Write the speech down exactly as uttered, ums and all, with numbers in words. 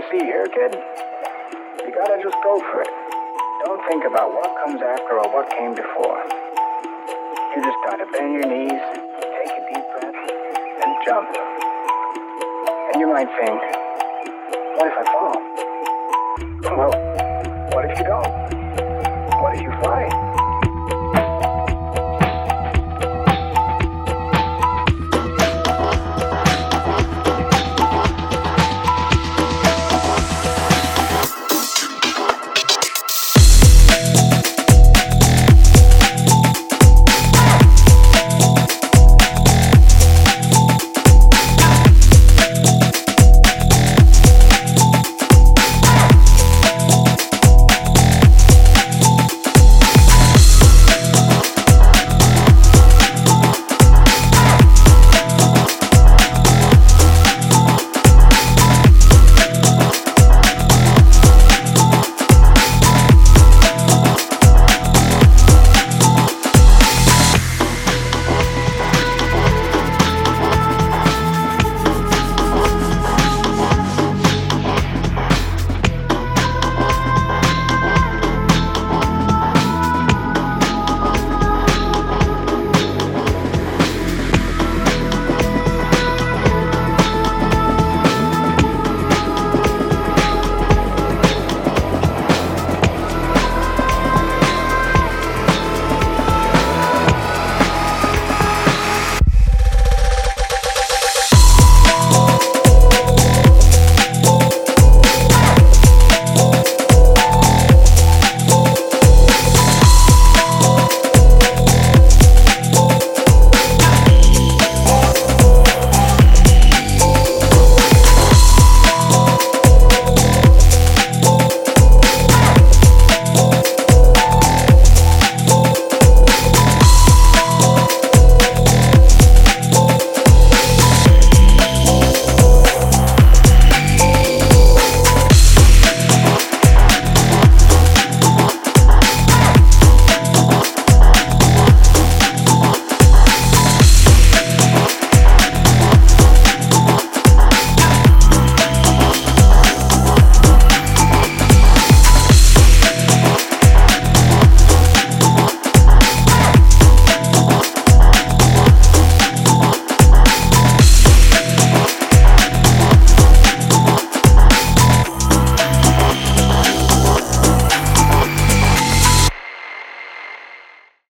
see here, kid? You gotta just go for it. Don't think about what comes after or what came before. You just gotta bend your knees, take a deep breath, and jump. And you might think, what if I